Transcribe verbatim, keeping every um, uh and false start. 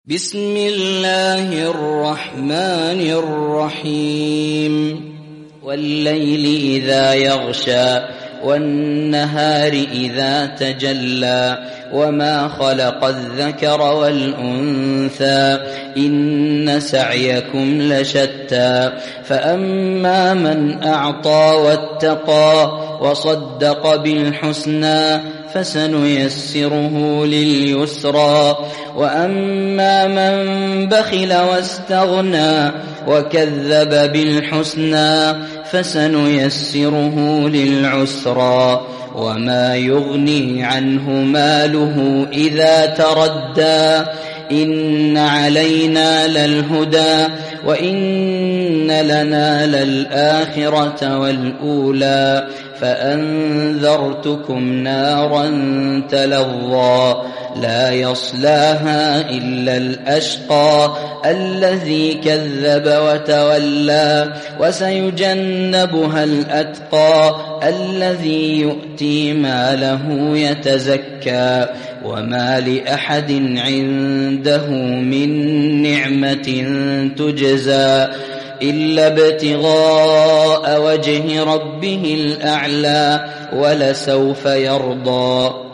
بسم الله الرحمن الرحيم والليل إذا يغشى والنهار إذا تجلى وما خلق الذكر والأنثى إن سعيكم لشتى فأما من أعطى واتقى وصدق بالحسنى فسنيسره لليسرى وأما من بخل واستغنى وكذب بالحسنى فسنيسره للعسرى وما يغني عنه ماله إذا تردى إن علينا للهدى وإن لنا للآخرة والأولى فأنذرتكم نارا تلظى لا يصلاها إلا الأشقى الذي كذب وتولى وسيجنبها الأتقى الذي يؤتي ماله يتزكى وما لأحد عنده من نعمة تجزى إلا ابتغاء وجه ربه الأعلى ولسوف يرضى.